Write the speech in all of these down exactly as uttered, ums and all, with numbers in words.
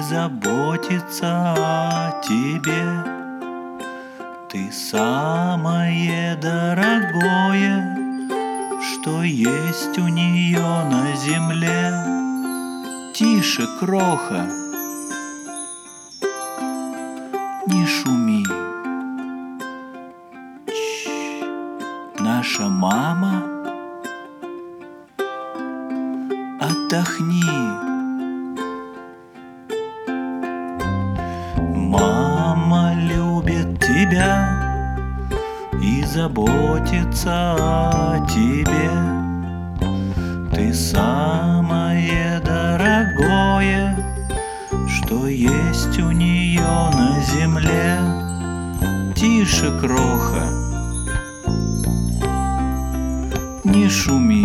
заботится о тебе. Ты самое дорогое, что есть у нее на земле. Тише, кроха, не шуми. Чш, наша мама, отдохни. Мама любит тебя и заботится о тебе. Ты самое дорогое, что есть у нее на земле. Тише, кроха, не шуми.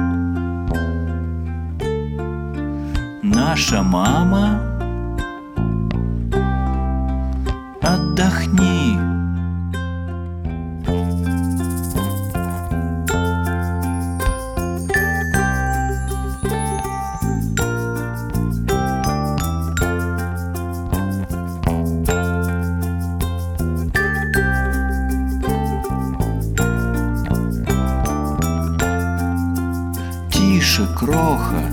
Наша мама, отдохни. Тише, кроха,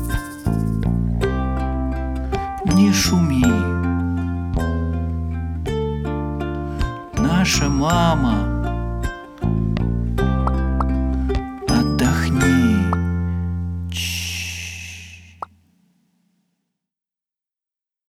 не шуми. Наша мама